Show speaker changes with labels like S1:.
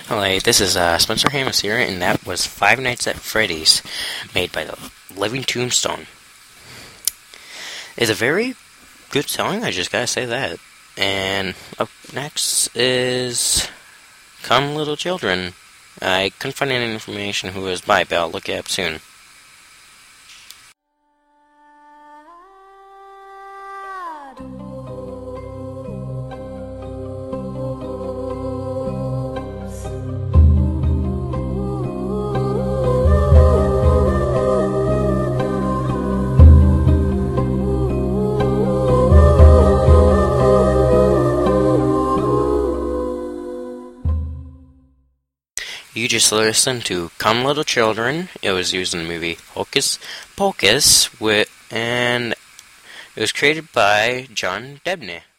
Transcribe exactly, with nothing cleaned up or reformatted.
S1: Hello, this is uh, Spencer Hamus here, and that was Five Nights at Freddy's, made by the Living Tombstone. It's a very good song, I just gotta say that. And up next is Come Little Children. I couldn't find any information who it was by, but I'll look it up soon. You just listened to Come Little Children. It was used in the movie Hocus Pocus, with, and it was created by John Debney.